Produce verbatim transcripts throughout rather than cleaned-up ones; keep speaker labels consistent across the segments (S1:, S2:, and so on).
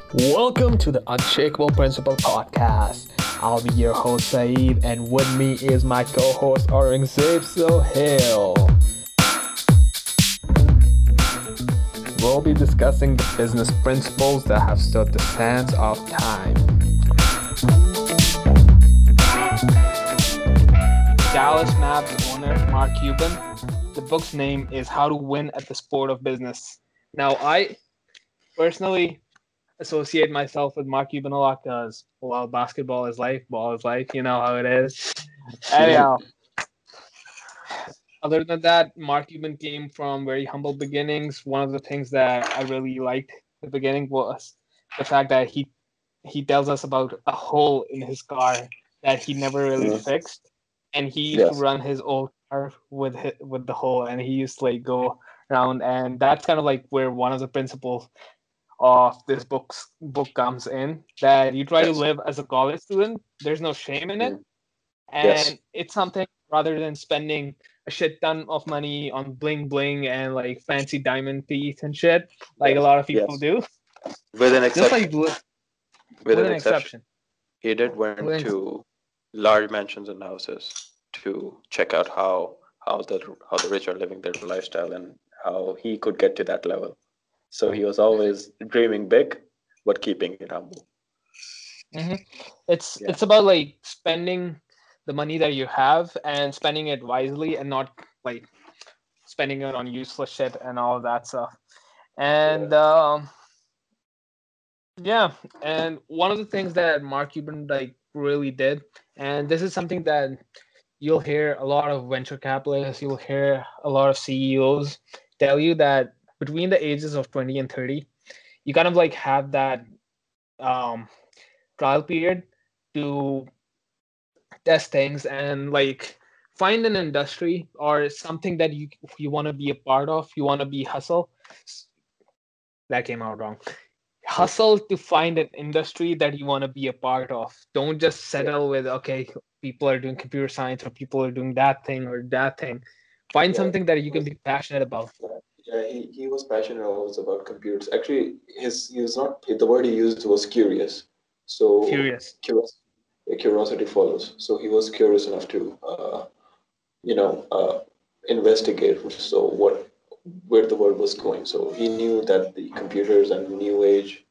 S1: Welcome to the Unshakable Principle Podcast. I'll be your host Saeed, and with me is my co-host Aurangzeb Sohail. We'll be discussing the business principles that have stood the sands of time. Dallas Mavs owner Mark Cuban. The book's name is How to Win at the Sport of Business. Now, I personally associate myself with Mark Cuban a lot because, well, basketball is life, ball is life, you know how it is. Anyhow, other than that, Mark Cuban came from very humble beginnings. One of the things that I really liked at the beginning was the fact that he he tells us about a hole in his car that he never really
S2: Mm,
S1: fixed, and he used to
S2: yes.
S1: run his old car with hi- with the hole, and he used to like go around, and that's kind of like where one of the principles of this book's book comes in, that you try to
S2: Yes.
S1: live as a college student. There's no shame in it,
S2: Mm,
S1: and
S2: yes.
S1: it's something rather than spending a shit ton of money on bling bling and like fancy diamond teeth and shit like a
S2: Yes.
S1: lot of people
S2: Yes.
S1: do.
S2: With an
S1: Just like
S2: exception.
S1: li-
S2: With
S1: with
S2: an
S1: an
S2: exception.
S1: exception.
S2: He did went
S1: With an,
S2: to large mansions and houses to check out how how the how the rich are living their lifestyle and how he could get to that level. So he was always dreaming big, but keeping it humble.
S1: hmm It's
S2: Yeah.
S1: it's about like spending the money that you have and spending it wisely and not like spending it on useless shit and all of that stuff.
S2: Yeah.
S1: And um, yeah, and one of the things that Mark Cuban like really did, and this is something that you'll hear a lot of venture capitalists, you'll hear a lot of C E Os tell you that between the ages of twenty and thirty, you kind of like have that um, trial period to test things and like find an industry or something that you you want to be a part of, you want to be hustle. That came out wrong. Hustle to find an industry that you want to be a part of. Don't just
S2: Yeah.
S1: settle with, okay, people are doing computer science or people are doing that thing or that thing. Find
S2: Yeah.
S1: something that
S2: He
S1: you can
S2: was
S1: be passionate about.
S2: yeah, he, he was passionate always about computers. Actually, his he was not the word he used was curious. So
S1: Curious.
S2: curiosity, curiosity follows. So he was curious enough to uh, you know uh, investigate so what where the world was going. So he knew that the computers and new age,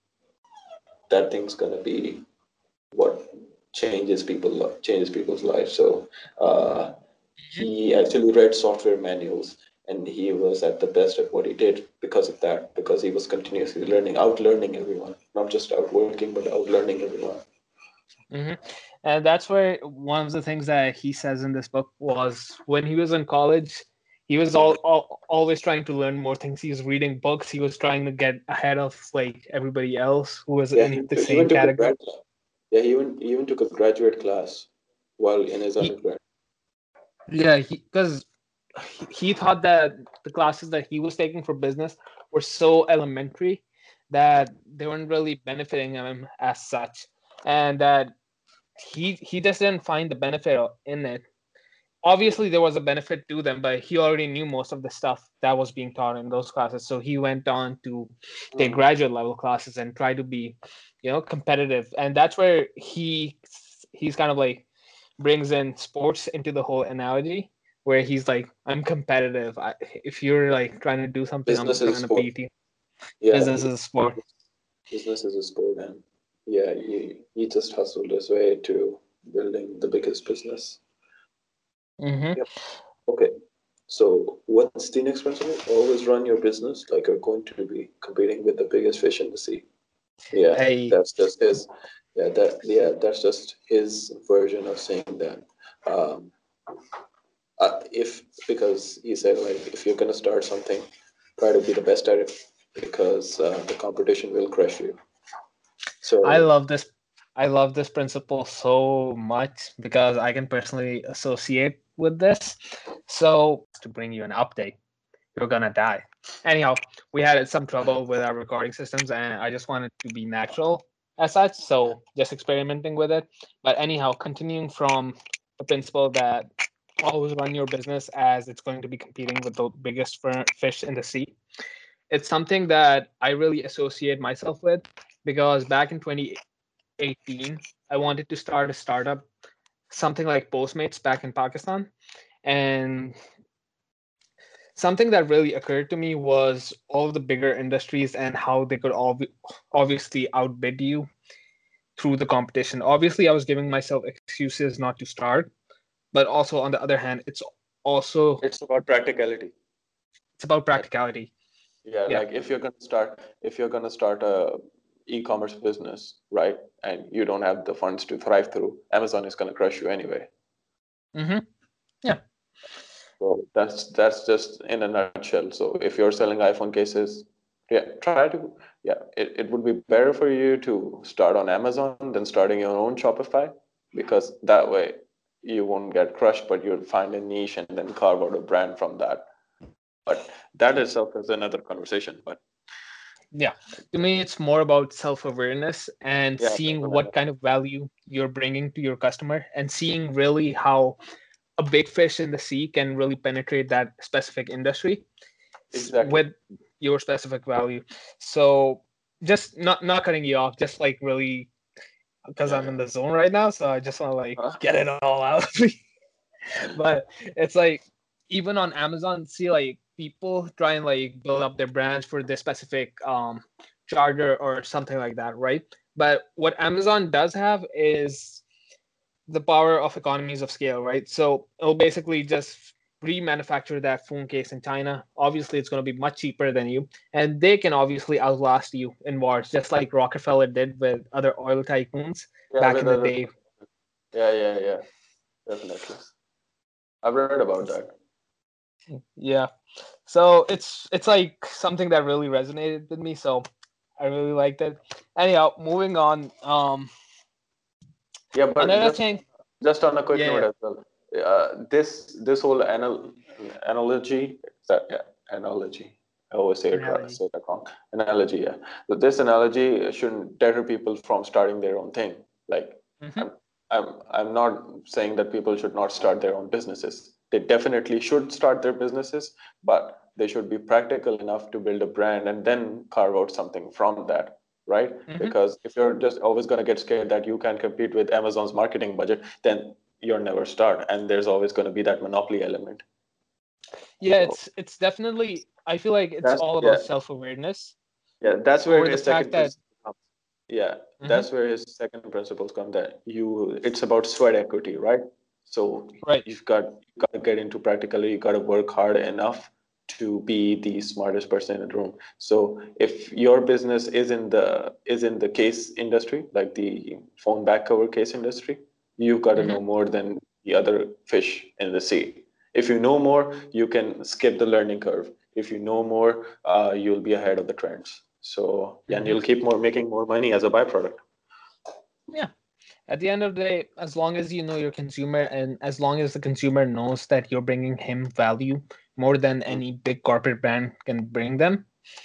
S2: that thing's gonna be what changes people changes people's lives. So uh, he actually read software manuals, and he was at the best at what he did because of that, because he was continuously learning, out learning everyone, not just out working but out learning everyone.
S1: hmm And that's where one of the things that he says in this book was when he was in college, he was all, all always trying to learn more things. He was reading books. He was trying to get ahead of like everybody else who was
S2: Yeah,
S1: in
S2: he
S1: the
S2: t-
S1: same
S2: even took a
S1: category.
S2: grad class. Yeah, he even he even took a graduate class while in his
S1: He,
S2: undergrad.
S1: yeah, because he, he thought that the classes that he was taking for business were so elementary that they weren't really benefiting him as such, and that he he just didn't find the benefit in it. Obviously there was a benefit to them, but he already knew most of the stuff that was being taught in those classes, so he went on to take
S2: Mm.
S1: graduate level classes and try to be, you know, competitive. And that's where he he's kind of like brings in sports into the whole analogy, where he's like, I'm competitive. I, if you're like trying to do something, I'm
S2: Business is a
S1: gonna
S2: sport.
S1: beat you.
S2: Yeah,
S1: Business
S2: he,
S1: is a sport.
S2: business is a sport, and yeah, he, he just hustled his way to building the biggest business.
S1: hmm
S2: Yep. Okay. So what's the next principle? Always run your business like you're going to be competing with the biggest fish in the sea. Yeah,
S1: I
S2: that's just his. Yeah, that yeah, that's just his version of saying that. Um, uh, if because he said like if you're gonna start something, try to be the best at it because uh, the competition will crush you.
S1: I
S2: So
S1: love this. I love this principle so much because I can personally associate with this. So to bring you an update, you're gonna die. Anyhow, we had some trouble with our recording systems, and I just wanted to be natural as such. So just experimenting with it. But anyhow, continuing from the principle that always run your business as it's going to be competing with the biggest fish in the sea. It's something that I really associate myself with because back in twenty eighteen, I wanted to start a startup, something like Postmates back in Pakistan. And something that really occurred to me was all the bigger industries and how they could ob- obviously outbid you through the competition. Obviously, I was giving myself excuses not to start, but also on the other hand, it's also
S3: It's about practicality.
S1: it's about
S3: Like,
S1: practicality.
S3: yeah,
S1: Yeah.
S3: like if you're gonna start if you're gonna start a e-commerce business, right, and you don't have the funds to thrive through, Amazon is gonna crush you anyway.
S1: Mm-hmm. Yeah.
S3: So that's that's just in a nutshell. So if you're selling iPhone cases, yeah, try to yeah, it, it would be better for you to start on Amazon than starting your own Shopify, because that way you won't get crushed, but you'll find a niche and then carve out a brand from that. But that itself is another conversation. But
S1: Yeah. To me, it's more about self-awareness and
S3: yeah,
S1: seeing what kind of value you're bringing to your customer and seeing really how a big fish in the sea can really penetrate that specific industry s-
S3: exactly.
S1: with your specific value. So just not not cutting you off, just like really because
S3: Yeah,
S1: I'm
S3: yeah.
S1: in the zone right now, so I just want to like
S3: Huh?
S1: get it all out. But it's like even on Amazon, see like people try and like build up their brands for this specific um charger or something like that, right? But what Amazon does have is the power of economies of scale, right? So it'll basically just remanufacture that phone case in China. Obviously, it's going to be much cheaper than you, and they can obviously outlast you in wars, just like Rockefeller did with other oil tycoons
S3: Yeah,
S1: back
S3: with
S1: in the
S3: other.
S1: day.
S3: Yeah, yeah, yeah, definitely. I've read about that.
S1: Yeah. So it's it's like something that really resonated with me. So I really liked it. Anyhow, moving on. Um,
S3: Yeah, but
S1: another
S3: just
S1: thing.
S3: just on a quick
S1: Yeah,
S3: note
S1: yeah.
S3: as well. Uh, this this whole anal analogy, is that yeah, analogy. I always say it right,
S1: Analogy.
S3: say that wrong. Analogy, yeah. So this analogy shouldn't deter people from starting their own thing. Like
S1: Mm-hmm.
S3: I'm I'm I'm not saying that people should not start their own businesses. They definitely should start their businesses, but they should be practical enough to build a brand and then carve out something from that, right?
S1: Mm-hmm.
S3: Because if you're just always going to get scared that you can compete with Amazon's marketing budget, then you'll never start, and there's always going to be that monopoly element.
S1: Yeah,
S3: So
S1: it's it's definitely. I feel like it's
S3: that's
S1: all
S3: yeah,
S1: about self awareness
S3: yeah. That's where
S1: over the
S3: his
S1: fact
S3: second
S1: that.
S3: principle comes. Yeah,
S1: Mm-hmm.
S3: that's where his second principles come. That you, it's about sweat equity, right? So
S1: Right.
S3: you've got you got to get into practically. You got to work hard enough to be the smartest person in the room. So if your business is in the is in the case industry, like the phone back cover case industry, you've got to
S1: Mm-hmm.
S3: know more than the other fish in the sea. If you know more, you can skip the learning curve. If you know more, uh, you'll be ahead of the trends. So yeah, and
S1: Mm-hmm.
S3: you'll keep more making more money as a byproduct.
S1: Yeah. At the end of the day, as long as you know your consumer and as long as the consumer knows that you're bringing him value more than any big corporate brand can bring them,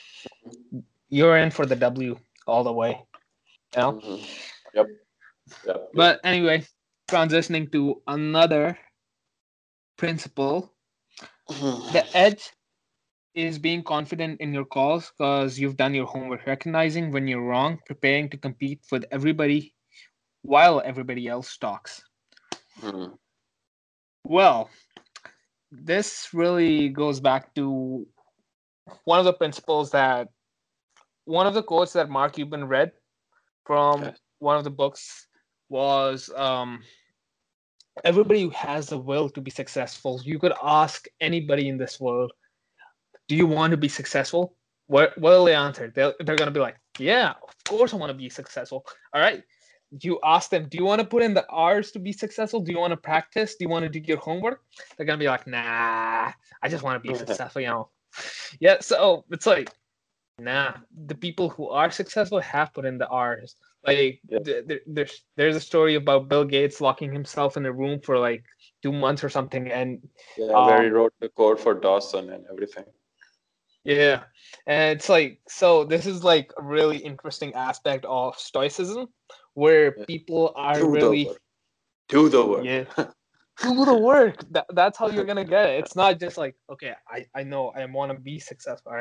S1: you're in for the W all the way. You know?
S3: Mm-hmm. Yep. Yep. Yep.
S1: But anyway, transitioning to another principle, the edge is being confident in your calls because you've done your homework, recognizing when you're wrong, preparing to compete with everybody while everybody else talks.
S3: Mm-hmm.
S1: Well, this really goes back to one of the principles that one of the quotes that Mark Cuban read from
S3: Yes.
S1: one of the books was um, everybody who has the will to be successful. You could ask anybody in this world, do you want to be successful? What will they answer? They're, they're going to be like, yeah, of course I want to be successful. All right. You ask them, do you want to put in the hours to be successful? Do you want to practice? Do you want to do your homework? They're going to be like, nah, I just want to be successful, you know. Yeah, so it's like, nah, the people who are successful have put in the hours. Like,
S3: Yeah.
S1: there, there's there's a story about Bill Gates locking himself in a room for like two months or something, and
S3: Yeah, where he
S1: um,
S3: wrote the code for Dawson and everything.
S1: yeah, and it's like so. This is like a really interesting aspect of Stoicism, where
S3: Yeah.
S1: people are
S3: Do the
S1: really
S3: work. Do the work.
S1: yeah do the work. That, that's how you're gonna get it. It's not just like okay, I I know I want to be successful, all right?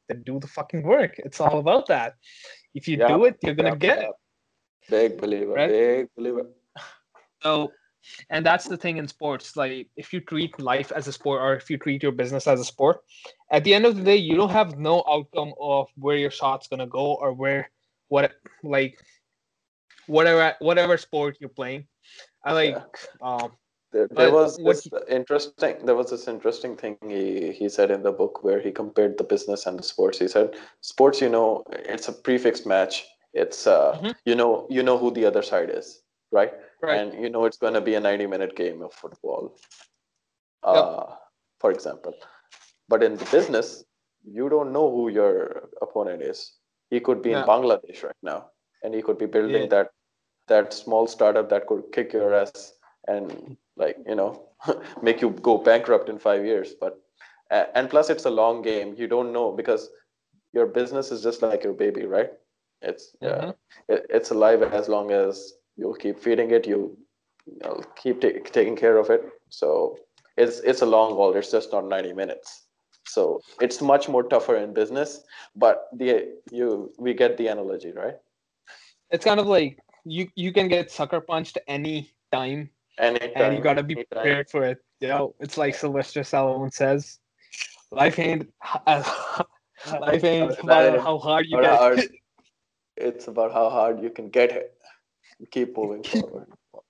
S1: then do the fucking work. It's all about that. If you
S3: Yeah,
S1: do it, you're gonna
S3: yeah,
S1: get
S3: yeah.
S1: it,
S3: Big believer,
S1: right?
S3: big believer.
S1: So, and that's the thing in sports. Like, if you treat life as a sport, or if you treat your business as a sport, at the end of the day, you don't have no outcome of where your shot's gonna go or where what like whatever whatever sport you're playing. I like,
S3: Yeah.
S1: um,
S3: There, there
S1: but
S3: was
S1: what?
S3: this interesting. There was this interesting thing he he said in the book where he compared the business and the sports. He said, "Sports, you know, it's a prefixed match. It's uh,
S1: Mhm,
S3: you know, you know who the other side is, right?
S1: right.
S3: And you know it's going to be a ninety minute game of football,
S1: Yep.
S3: uh, for example. But in the business, you don't know who your opponent is. He could be in
S1: Yeah.
S3: Bangladesh right now, and he could be building
S1: Yeah.
S3: that that small startup that could kick your ass and like you know make you go bankrupt in five years. But and plus, it's a long game. You don't know because your business is just like your baby, right? It's uh,
S1: Mm-hmm.
S3: it, it's alive as long as you'll keep feeding it. You, you'll keep ta- taking care of it. So it's it's a long haul. It's just not ninety minutes. So it's much more tougher in business. But the you we get the analogy, right?
S1: It's kind of like you you can get sucker punched any time, and you
S3: Anytime,
S1: gotta be
S3: anytime.
S1: prepared for it. You know, it's like Sylvester Stallone says, "Life ain't as life ain't about
S3: Right.
S1: how hard you
S3: About
S1: get
S3: how
S1: it."
S3: it's about how hard you can get it. Keep moving forward.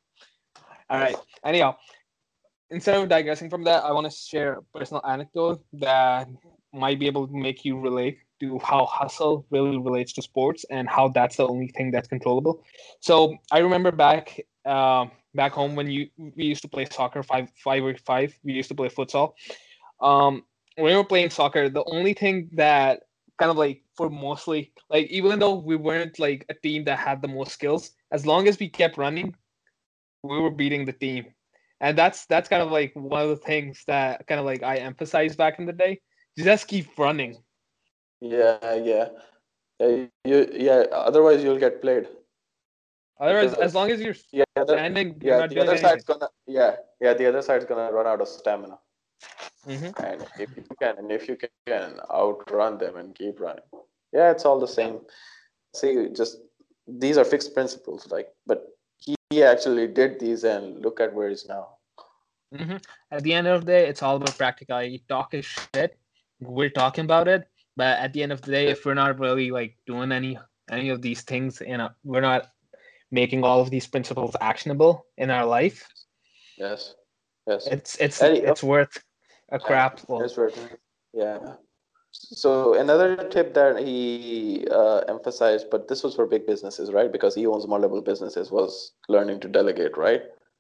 S1: All right. Anyhow, instead of digressing from that, I want to share a personal anecdote that might be able to make you relate to how hustle really relates to sports and how that's the only thing that's controllable. So I remember back uh, back home when you we used to play soccer five five or five. We used to play futsal. Um, when we were playing soccer, the only thing that kind of like for mostly like even though we weren't like a team that had the most skills, as long as we kept running, we were beating the team. And that's that's kind of like one of the things that kind of like I emphasized back in the day. You just keep running.
S3: Yeah, yeah. Yeah, you yeah. Otherwise, you'll get played
S1: Otherwise, as
S3: because
S1: long as you're
S3: yeah, the,
S1: standing, you're
S3: yeah,
S1: not
S3: the
S1: doing
S3: other
S1: anything.
S3: side's gonna yeah, yeah, the other side's gonna run out of stamina,
S1: Hmm.
S3: and if you can, and if you can outrun them and keep running, yeah, it's all the
S1: Yeah.
S3: same. See, just these are fixed principles, like, but he actually did these, and look at where he's now.
S1: Hmm. At the end of the day, it's all about practicality. Talk is shit. We're talking about it, but at the end of the day, if we're not really like doing any any of these things, in a, we're not making all of these principles actionable in our life.
S3: Yes, yes,
S1: It's it's
S3: and
S1: it's worth a
S3: yeah,
S1: crap. Well,
S3: it's worth it. Yeah. So another tip that he uh, emphasized, but this was for big businesses, right? Because he owns multiple businesses, was learning to delegate, right?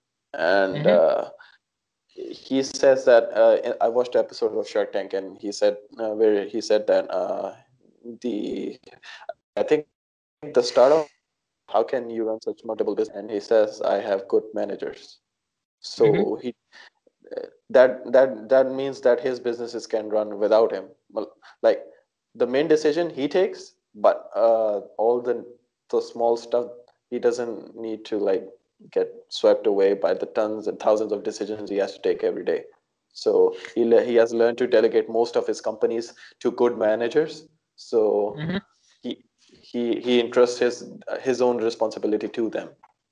S3: And
S1: hmm
S3: uh, he says that uh, I watched an episode of Shark Tank, and he said uh, where he said that uh, the I think the startup, how can you run such multiple businesses? And he says I have good managers.
S1: hmm
S3: So he that that that means that his businesses can run without him. Well, like the main decision he takes, but uh, all the the small stuff he doesn't need to like get swept away by the tons and thousands of decisions he has to take every day. So he le- he has learned to delegate most of his companies to good managers. So
S1: hmm
S3: he he he entrusts his his own responsibility to them.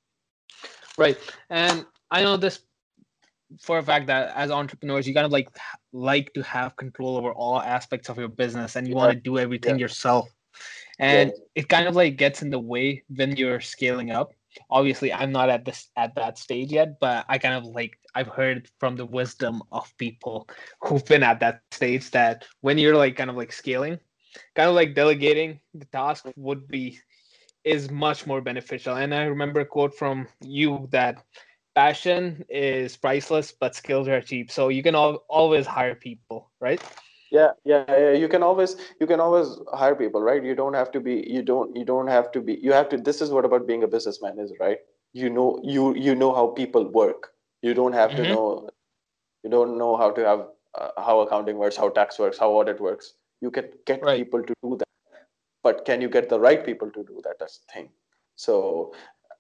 S1: Right. And I know this for a fact that as entrepreneurs, you kind of like like to have control over all aspects of your business, and you want
S3: Yeah,
S1: to do everything
S3: yeah,
S1: yourself. And
S3: yes,
S1: it kind of like gets in the way when you're scaling up. Obviously, I'm not at this at that stage yet, but I kind of like I've heard from the wisdom of people who've been at that stage that when you're like kind of like scaling, kind of like delegating the task would be is much more beneficial. And I remember a quote from you that passion is priceless, but skills are cheap. So you can al- always hire people, right?
S3: yeah, yeah, yeah. You can always you can always hire people, right? You don't have to be you don't you don't have to be you have to this is what about being a businessman is, right? You know you you know how people work. You don't have to
S1: Mm-hmm.
S3: know you don't know how to have uh, how accounting works, how tax works, how audit works. You can get
S1: Right.
S3: people to do that, but can you get the right people to do that? That's the thing. So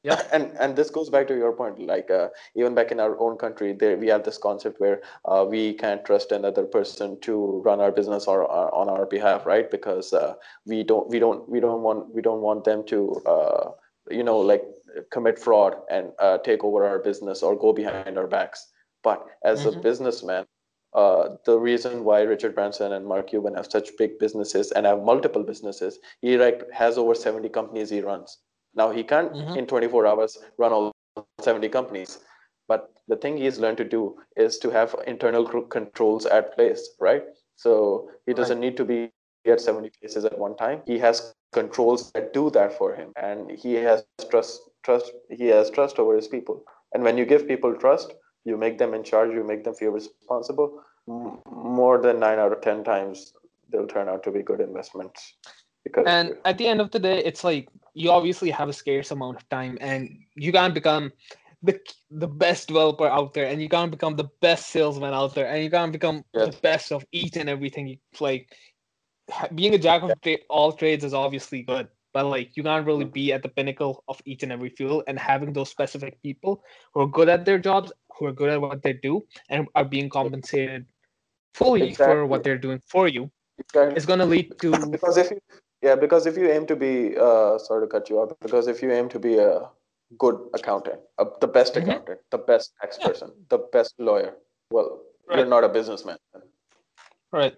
S1: Yeah.
S3: And and this goes back to your point. Like uh, even back in our own country, there we have this concept where uh, we can't trust another person to run our business or, or on our behalf, right? Because uh, we don't we don't we don't want we don't want them to uh, you know like commit fraud and uh, take over our business or go behind our backs. But as a
S1: Mm-hmm.
S3: businessman, uh, the reason why Richard Branson and Mark Cuban have such big businesses and have multiple businesses, he like has over seventy companies he runs. Now he can't
S1: Mm-hmm.
S3: in twenty-four hours run all seventy companies, but the thing he's learned to do is to have internal cr- controls at place, right? So he
S1: Right.
S3: doesn't need to be at seventy places at one time. He has controls that do that for him, and he has trust trust he has trust over his people. And when you give people trust, you make them in charge, you make them feel responsible. M- more than nine out of ten times they'll turn out to be good investments because
S1: And at the end of the day, it's like you obviously have a scarce amount of time, and you can't become the the best developer out there, and you can't become the best salesman out there, and you can't become
S3: yes,
S1: the best of each and everything. It's like ha- being a jack of tra- all trades is obviously good, but like you can't really be at the pinnacle of each and every field. And having those specific people who are good at their jobs, who are good at what they do, and are being compensated fully for
S3: exactly,
S1: what they're doing for you,
S3: exactly.
S1: is going to lead to.
S3: Because if you, yeah, because if you aim to be, uh, sorry to cut you off, because if you aim to be a good accountant, uh, the best
S1: Mhm.
S3: accountant, the best tax
S1: Yeah,
S3: person, the best lawyer, well, you're
S1: right,
S3: not a businessman,
S1: right.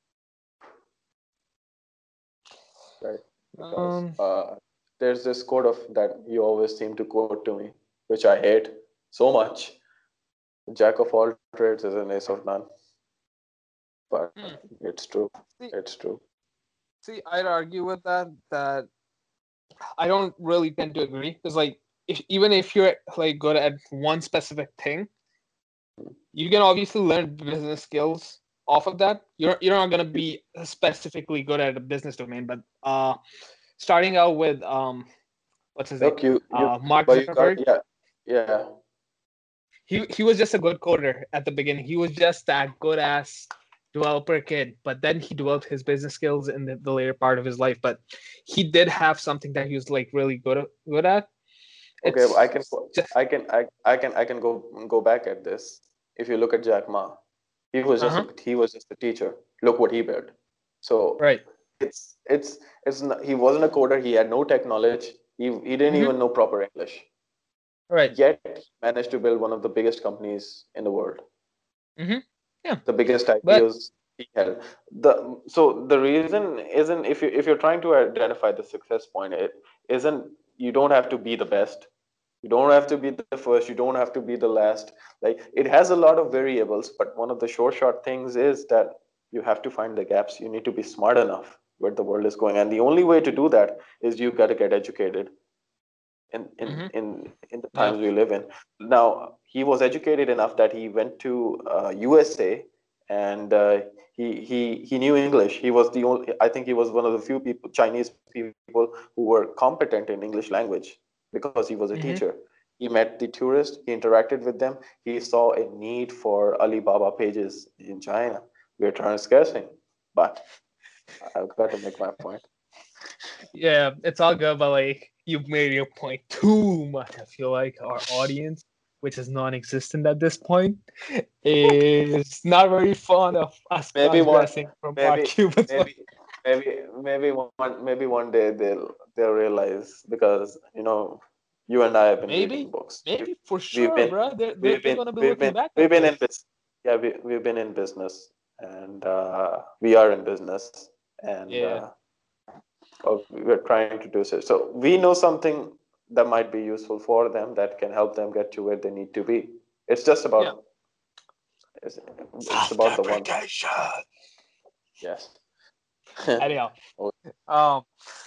S3: right? Because
S1: Um,
S3: uh, there's this quote of that you always seem to quote to me, which I hate so much. Jack of all trades is an ace of none, but
S1: hmm.
S3: it's true.
S1: See,
S3: It's true.
S1: see, I'd argue with that. That I don't really tend to agree because, like, if even if you're like good at one specific thing, you can obviously learn business skills off of that. You're you're not gonna be specifically good at a business domain, but uh, starting out with um, what's his name?
S3: Look, you, you,
S1: Uh, Mark
S3: but you got,
S1: Zuckerberg.
S3: yeah, yeah.
S1: He he was just a good coder at the beginning. He was just that good ass developer kid, but then he developed his business skills in the, the later part of his life. But he did have something that he was like really good good at.
S3: Okay, I
S1: It's
S3: can
S1: just
S3: I can I, I can I can go go back at this. If you look at Jack Ma, he was just
S1: uh-huh.
S3: a, he was just a teacher. Look what he built. So
S1: Right.
S3: it's it's it's not, he wasn't a coder. He had no tech knowledge. He he didn't
S1: Mm-hmm.
S3: even know proper English.
S1: Right.
S3: Yet he managed to build one of the biggest companies in the world,
S1: Mm-hmm. Yeah.
S3: the biggest
S1: But
S3: I P Os he held. The so the reason isn't if you if you're trying to identify the success point, it isn't you don't have to be the best. You don't have to be the first. You don't have to be the last. Like it has a lot of variables, but one of the short short things is that you have to find the gaps. You need to be smart enough where the world is going, and the only way to do that is you got to get educated in in
S1: mm-hmm.
S3: in in the
S1: Yeah.
S3: times we live in. Now he was educated enough that he went to uh, U S A and uh, he he he knew English. He was the only. I think he was one of the few people, Chinese people, who were competent in English language because he was a
S1: Mm-hmm.
S3: teacher. He met the tourists. He interacted with them. He saw a need for Alibaba pages in China. We are trying to scare him, but I've got to make my point.
S1: Yeah, it's all good, but like you've made your point too much. I feel like our audience, which is non-existent at this point, is not very fond of us
S3: Maybe one,
S1: transgressing from Mark
S3: maybe,
S1: Cuban's.
S3: maybe, maybe, maybe one, maybe one day they'll they'll realize because you know you and I have been reading
S1: Maybe,
S3: books. We've,
S1: maybe for
S3: we've
S1: sure,
S3: been
S1: bro. They're they're,
S3: we've
S1: they're
S3: been
S1: gonna be
S3: we've
S1: looking
S3: been
S1: back
S3: we've
S1: at
S3: been in
S1: this.
S3: business. Yeah, we we've been in business, and uh, we are in business, and
S1: Yeah,
S3: uh, uh, we're trying to do so. So we know something that might be useful for them that can help them get to where they need to be. It's just
S1: yeah.
S3: about it's, it's about the one.
S1: Self-deprecation.
S3: Yes.
S1: Anyhow,
S3: Oh,
S1: um,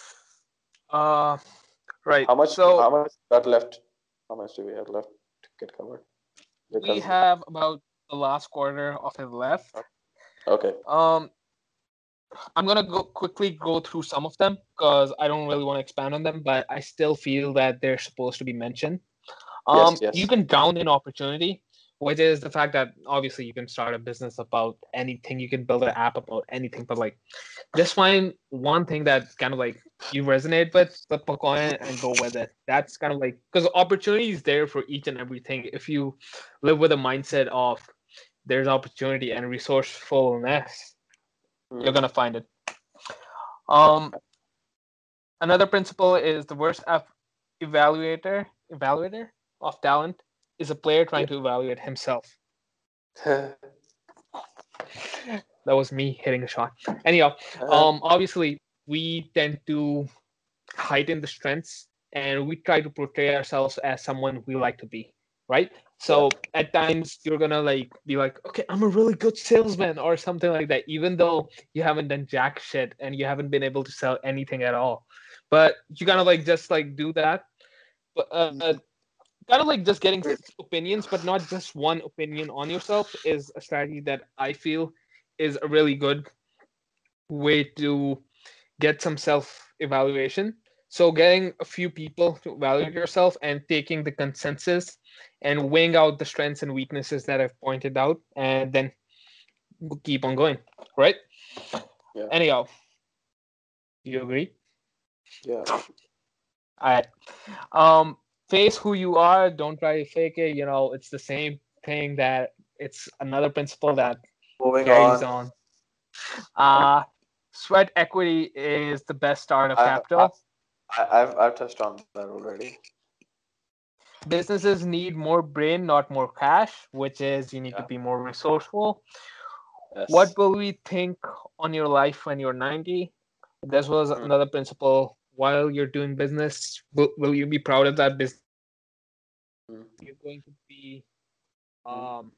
S1: uh, right.
S3: how much
S1: So
S3: how much got left? How much do we have left to get covered?
S1: we
S3: Because
S1: have about the last quarter of it left.
S3: okay,
S1: Um, I'm gonna go quickly go through some of them because I don't really want to expand on them, but I still feel that they're supposed to be mentioned.
S3: yes,
S1: Um, you
S3: yes,
S1: can down in opportunity, which is the fact that obviously you can start a business about anything, you can build an app about anything, but like just find one thing that kind of like you resonate with, flip a coin and go with it. That's kind of like, because opportunity is there for each and everything. If you live with a mindset of there's opportunity and resourcefulness, you're gonna find it. Um, another principle is the worst ev- evaluator evaluator of talent is a player trying to evaluate himself. That was me hitting a shot. Anyhow, um, obviously we tend to heighten the strengths and we try to portray ourselves as someone we like to be, right? So yeah. At times you're gonna like be like, okay, I'm a really good salesman or something like that, even though you haven't done jack shit and you haven't been able to sell anything at all. But you kind of like just like do that, but uh, kind of like just getting opinions, but not just one opinion on yourself is a strategy that I feel is a really good way to get some self evaluation. So getting a few people to evaluate yourself and taking the consensus and weighing out the strengths and weaknesses that I've pointed out, and then keep on going, right?
S3: Yeah.
S1: Anyhow, do you agree?
S3: Yeah.
S1: All right. Um, face who you are. Don't try to fake it. You know, it's the same thing that it's another principle that
S3: Moving
S1: carries
S3: on.
S1: on. Uh, sweat equity is the best start of
S3: I,
S1: capital.
S3: I, I've I've touched on that already.
S1: Businesses need more brain, not more cash, which is you need yeah. to be more resourceful. Yes. What will we think on your life when you're ninety? This was mm. another principle. While you're doing business, will, will you be proud of that business? Mm. You're going to be, um,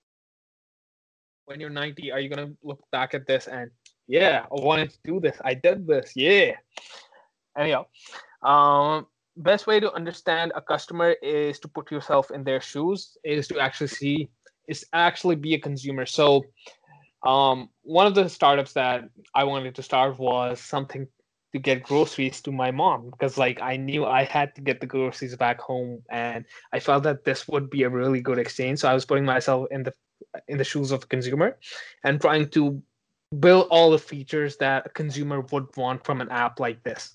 S1: when you're ninety, are you going to look back at this and, yeah, I wanted to do this. I did this. Yeah. Anyhow, um, best way to understand a customer is to put yourself in their shoes, is to actually see, is actually be a consumer. So um, one of the startups that I wanted to start was something to get groceries to my mom, because like I knew I had to get the groceries back home, and I felt that this would be a really good exchange. So I was putting myself in the in the shoes of a consumer and trying to build all the features that a consumer would want from an app like this.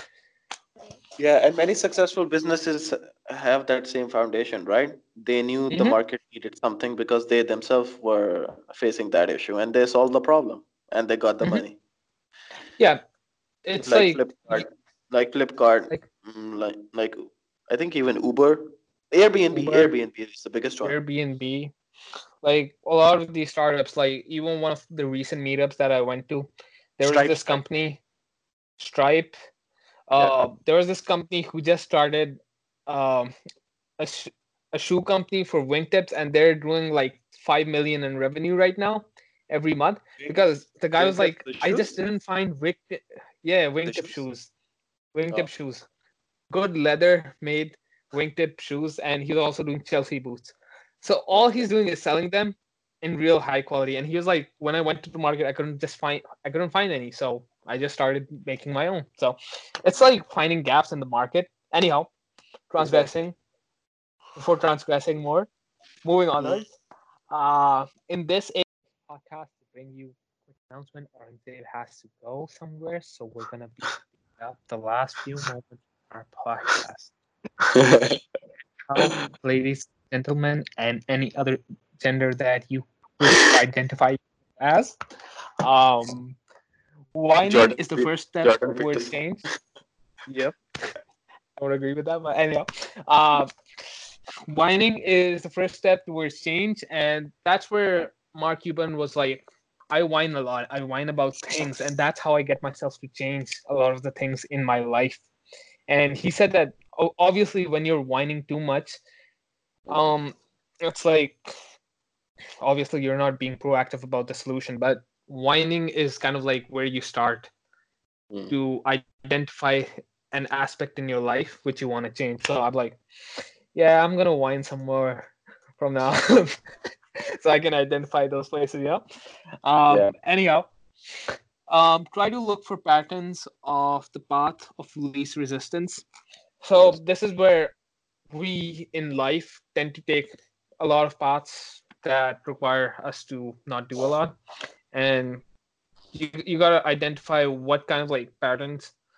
S4: Yeah, and many successful businesses have that same foundation, right? They knew
S1: Mhm.
S4: the market needed something because they themselves were facing that issue and they solved the problem and they got the
S1: Mhm.
S4: money.
S1: Yeah, it's
S4: Like
S1: like
S4: Flipkart, like Flipkart,
S1: like
S4: mm, like like I think even Uber, Airbnb,
S1: Uber,
S4: Airbnb is the biggest one.
S1: Airbnb, like a lot of these startups, like even one of the recent meetups that I went to, there was
S4: Stripe,
S1: this company, Stripe. Uh,
S4: yeah.
S1: there was this company who just started um, a, sh- a shoe company for wingtips, and they're doing like five million in revenue right now every month, because the guy was like, I just didn't find wing, yeah, wingtip shoes, wingtip oh. shoes, good leather made wingtip shoes, and he's also doing Chelsea boots. So all he's doing is selling them in real high quality. And he was like, when I went to the market, I couldn't just find, I couldn't find any, so I just started making my own. So it's like finding gaps in the market. Anyhow, transgressing. Before transgressing more, moving onwards. Uh, in this podcast to bring you a quick announcement, or it has to go somewhere, so we're gonna be up the last few moments of our podcast. How, ladies, gentlemen, and any other gender that you wish to identify as, um, whining Jordan, is the first step Jordan towards change. Yep, I would agree with that. But anyhow, uh, whining is the first step towards change, and that's where Mark Cuban was like, I whine a lot. I whine about things, and that's how I get myself to change a lot of the things in my life. And he said that obviously when you're whining too much, um, it's like obviously you're not being proactive about the solution, but whining is kind of like where you start mm. to identify an aspect in your life which you want to change. So I'm like, yeah, I'm gonna whine some more from now so I can identify those places. Yeah. Um, yeah. Anyhow, um, try to look for patterns of the path of least resistance. So this is where we in life tend to take a lot of paths that require us to not do a lot, and you you gotta identify what kind of like patterns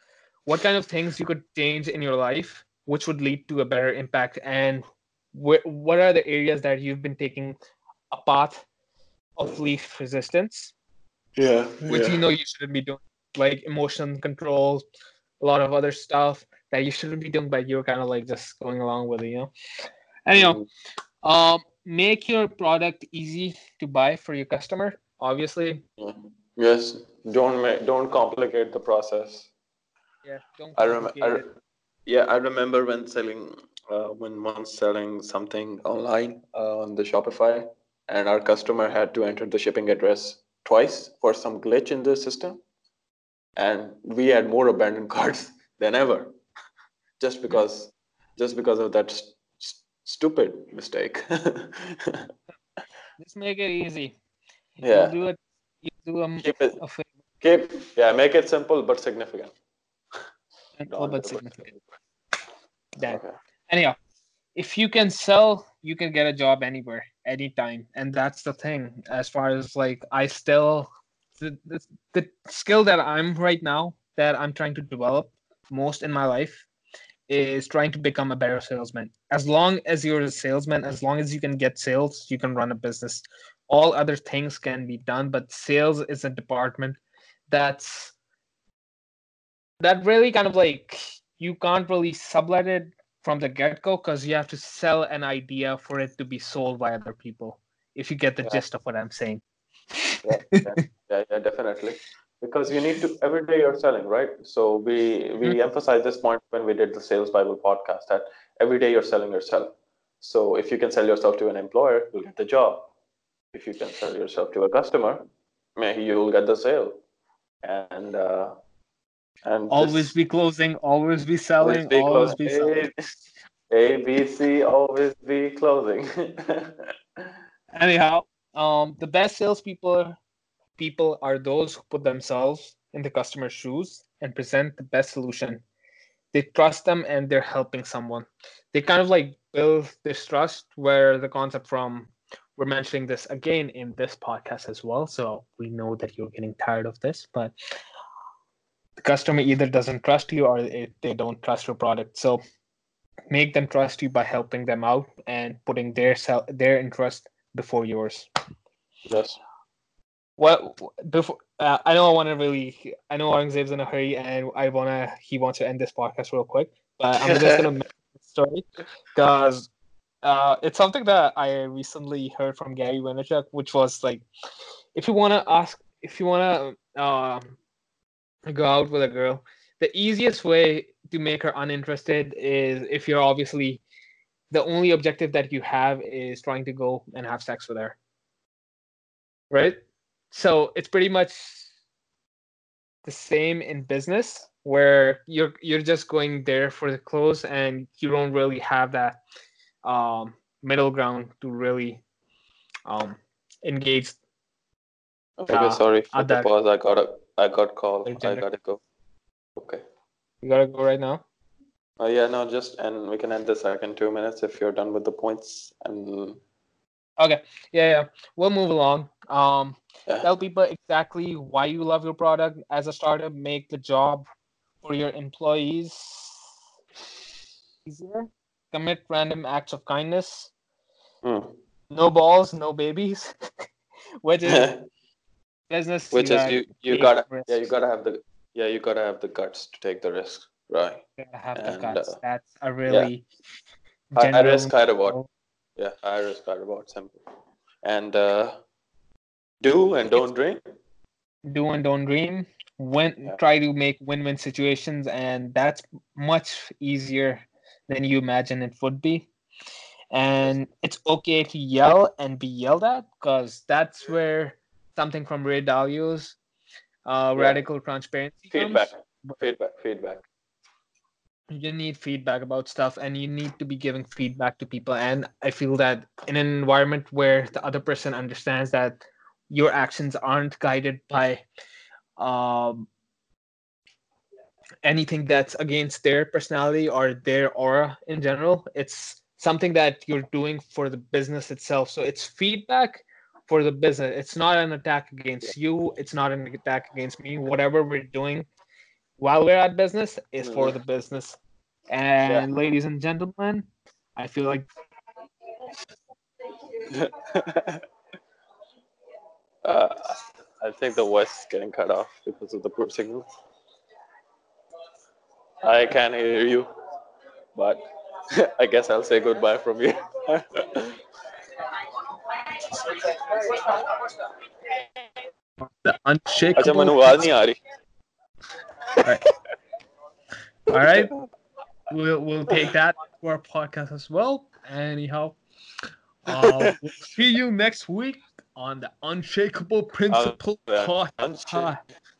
S1: what kind of things you could change in your life, which would lead to a better impact, and wh- what are the areas that you've been taking a path of least resistance,
S3: Yeah,
S1: which you know you shouldn't be doing, like emotion control, a lot of other stuff that you shouldn't be doing, but you're kind of like just going along with it, you know. Anyhow,
S3: Mm,
S1: um, make your product easy to buy for your customer. Obviously,
S3: yeah. Yes. Don't make, don't complicate the process.
S1: yeah, don't
S3: I remember. I,
S1: complicate it.
S3: re- yeah, I remember when selling, uh, when once selling something online uh, on the Shopify, and our customer had to enter the shipping address twice for some glitch in the system, and we had more abandoned carts than ever, just
S1: Hmm?
S3: because, just because of that st- st- stupid mistake.
S1: Just make it easy. You'll
S3: Yeah,
S1: do it. You do them
S3: keep it,
S1: a favor,
S3: keep, yeah, make it simple but significant.
S1: simple
S3: Don't
S1: but
S3: overdo
S1: significant.
S3: it.
S1: Then,
S3: Okay.
S1: anyhow, if you can sell, you can get a job anywhere, anytime, and that's the thing. As far as like, I still the, the the skill that I'm right now that I'm trying to develop most in my life is trying to become a better salesman. As long as you're a salesman, as long as you can get sales, you can run a business. All other things can be done, but sales is a department that's that really kind of like, you can't really sublet it from the get-go, because you have to sell an idea for it to be sold by other people, if you get the
S3: Yeah,
S1: gist of what I'm saying.
S3: yeah, yeah, yeah, yeah, definitely. Because you need to every day you're selling, right? So we
S1: Mhm.
S3: we emphasized this point when we did the Sales Bible podcast that every day you're selling yourself. So if you can sell yourself to an employer, you'll get the job. If you can sell yourself to a customer, maybe you'll get the sale. And uh, and
S1: Always
S3: this
S1: be closing, always be
S3: always
S1: selling,
S3: be
S1: always
S3: closing.
S1: be selling.
S3: A, A, B, C, always be closing.
S1: Anyhow, um, the best salespeople people are those who put themselves in the customer's shoes and present the best solution. They trust them and they're helping someone. They kind of like build this trust, where the concept from, we're mentioning this again in this podcast as well. So we know that you're getting tired of this, but the customer either doesn't trust you or it, they don't trust your product. So make them trust you by helping them out and putting their self, their interest before yours.
S3: Yes.
S1: What before? Uh, I know I want to really. I know Aurangzeb's in a hurry, and I wanna. He wants to end this podcast real quick, but I'm just gonna mention the story because uh, it's something that I recently heard from Gary Vaynerchuk, which was like, if you wanna ask, if you wanna uh, go out with a girl, the easiest way to make her uninterested is if you're obviously the only objective that you have is trying to go and have sex with her, right? So it's pretty much the same in business, where you're you're just going there for the close and you don't really have that um, middle ground to really um, engage
S3: Okay,
S1: the
S3: sorry for the
S1: other
S3: pause. I got a I got call. I
S1: gender.
S3: gotta go. Okay.
S1: You gotta go right now.
S3: Uh, yeah, no, just and we can end this like in two minutes if you're done with the points. And
S1: Okay, yeah, yeah. We'll move along. Um,
S3: yeah,
S1: tell people exactly why you love your product as a startup. Make the job for your employees easier. Commit random acts of kindness.
S3: mm.
S1: No balls, no babies. Which is business, you
S3: Which is
S1: gotta
S3: you you
S1: take
S3: gotta yeah you
S1: risks.
S3: gotta have the yeah you gotta have the guts to take the risk, right?
S1: You gotta have the
S3: And uh,
S1: guts. That's a
S3: yeah,
S1: really
S3: high risk,
S1: general.
S3: high reward. Yeah, high risk, high reward. Simple. And uh, do and
S1: It's
S3: don't drink.
S1: do and don't dream. When
S3: Yeah.
S1: try to make win-win situations, and that's much easier than you imagine it would be.
S3: Yes.
S1: And it's okay to yell and be yelled at, because that's where something from Ray Dalio's uh,
S3: Yeah.
S1: radical transparency
S3: Feedback.
S1: comes. Where
S3: Feedback. Feedback.
S1: you need feedback about stuff, and you need to be giving feedback to people. And I feel that in an environment where the other person understands that your actions aren't guided by um, anything that's against their personality or their aura in general, it's something that you're doing for the business itself. So it's feedback for the business. It's not an attack
S3: Yeah.
S1: against you, it's not an attack against me. Whatever we're doing while we're at business is for
S3: Mhm.
S1: the business. And ladies and gentlemen, I feel like
S3: uh, I think the voice is getting cut off because of the poor signal. I can hear you, but I guess I'll say goodbye from here.
S1: the
S3: अच्छा
S1: unshakable.
S3: Manu आवाज नहीं आ रही
S1: All right, we'll we'll take that for our podcast as well. Anyhow, uh, we'll see you next week on the Unshakable Principle
S3: Uh,
S1: Podcast.